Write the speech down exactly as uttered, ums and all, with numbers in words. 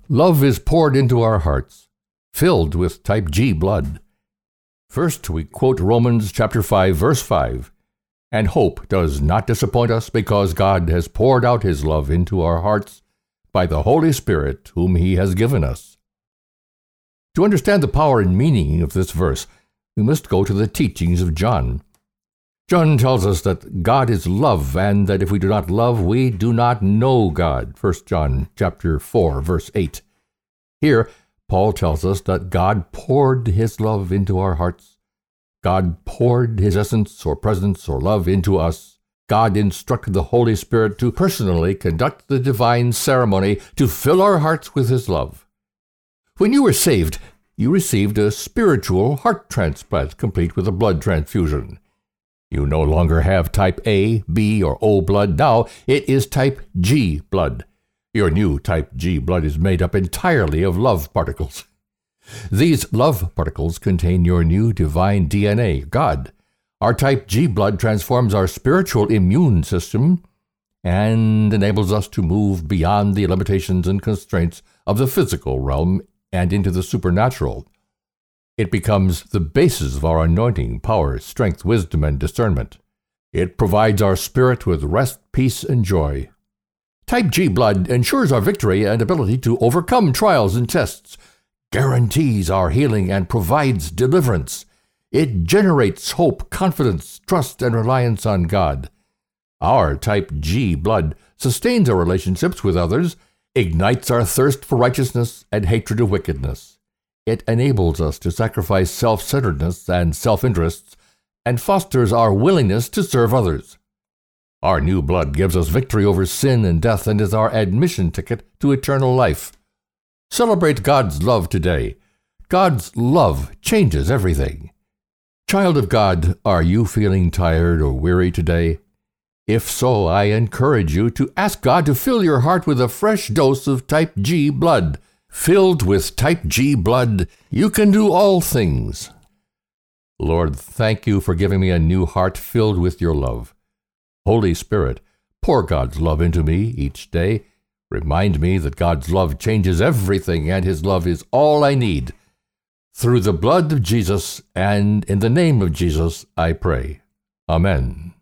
love is poured into our hearts, filled with type G blood. First, we quote Romans chapter five, verse five. And hope does not disappoint us because God has poured out his love into our hearts by the Holy Spirit whom he has given us. To understand the power and meaning of this verse, we must go to the teachings of John. John tells us that God is love, and that if we do not love, we do not know God. First John chapter four, verse eight. Here, Paul tells us that God poured his love into our hearts. God poured his essence or presence or love into us. God instructed the Holy Spirit to personally conduct the divine ceremony to fill our hearts with his love. When you were saved, you received a spiritual heart transplant complete with a blood transfusion. You no longer have type A, B, or O blood. Now it is type G blood. Your new type G blood is made up entirely of love particles. These love particles contain your new divine D N A, God. Our type G blood transforms our spiritual immune system and enables us to move beyond the limitations and constraints of the physical realm and into the supernatural. It becomes the basis of our anointing, power, strength, wisdom, and discernment. It provides our spirit with rest, peace, and joy. Type G blood ensures our victory and ability to overcome trials and tests, guarantees our healing, and provides deliverance. It generates hope, confidence, trust, and reliance on God. Our type G blood sustains our relationships with others, ignites our thirst for righteousness and hatred of wickedness. It enables us to sacrifice self-centeredness and self-interests and fosters our willingness to serve others. Our new blood gives us victory over sin and death and is our admission ticket to eternal life. Celebrate God's love today. God's love changes everything. Child of God, are you feeling tired or weary today? If so, I encourage you to ask God to fill your heart with a fresh dose of type G blood. Filled with type G blood, you can do all things. Lord, thank you for giving me a new heart filled with your love. Holy Spirit, pour God's love into me each day. Remind me that God's love changes everything and his love is all I need. Through the blood of Jesus and in the name of Jesus, I pray. Amen.